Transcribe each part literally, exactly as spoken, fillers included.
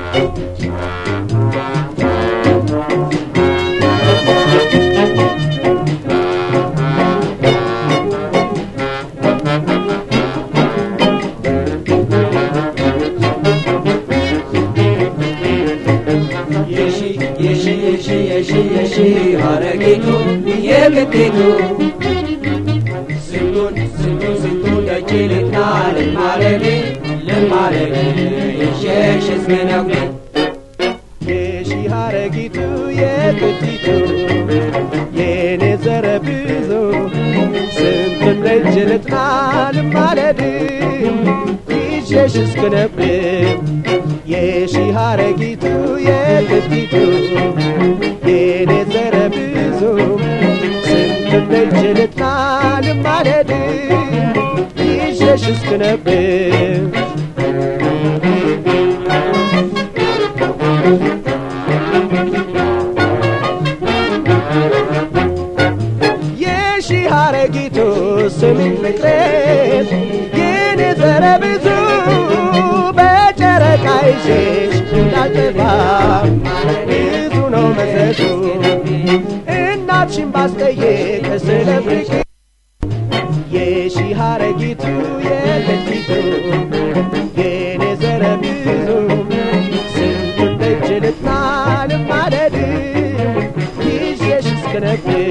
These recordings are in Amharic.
Haragitu yeketu Sintun sintun sintun dachilit na lemmalele lemmalele Yesh esmenagli Yeshi haragitu yeketu Yene zarabizo Sintun dachilit na lemmalele Yesh esmenagli Yeshi haragitu yeketu Yene zarabizo Sintun dachilit na lemmalele Yesh esmenagli Yeshi haragitu smin mikret Yene zarabizo Becereka ishesh Nalteba Izu no mesesu Innatshim basteyek Selefriki Yeshi haragitu Yeketitu Yene zarabizo Sintun dachilit na lemmalele Yesh eskenegli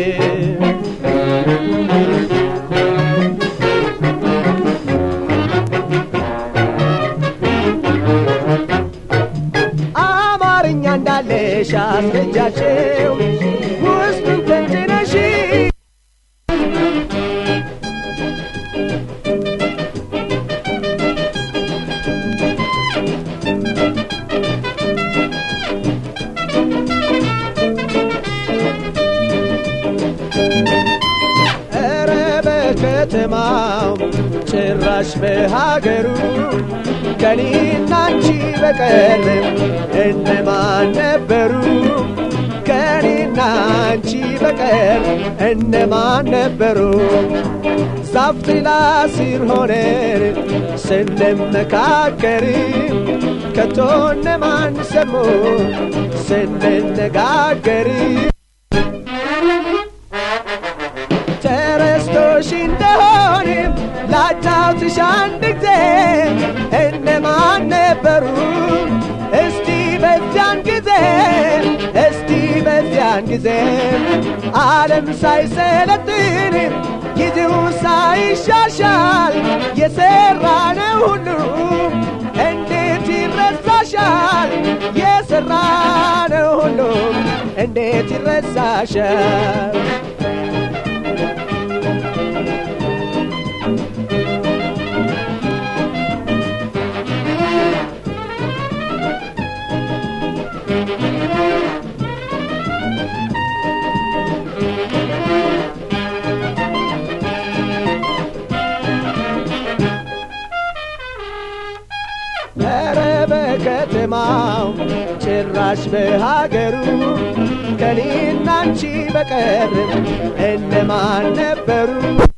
እንዳለሽ አስገጃቸው ውስጡን ተንትነሽ ኧረ በከተማው ጭራሽ በሀገሩ ከኔና አንቺ በቀር እነማን ነበሩ ከኔና አንቺ በቀር እነማን ነበሩ ዛፍ ጥላ ስር ሆነን ስንመካከር ከቶ እነማን ሰሙ ስንነጋገር ተረስቶሽ እንደሆነ ላጫውትሽ አንድ ጊዜ እነማን ነበሩ እስቲ በዚያን ጊዜ እስቲ በዚያን ጊዜ ዓለም ሳይሰለጥን ጊዜው ሳይሻሻል የሰራነው ሁሉ እንዴት ይረሳሻል የሰራነው ሁሉ እንዴት ይረሳሻል ከተማው ጭራሽ በሀገሩ ከኔና አንቺ በቀር እነማን ነበሩ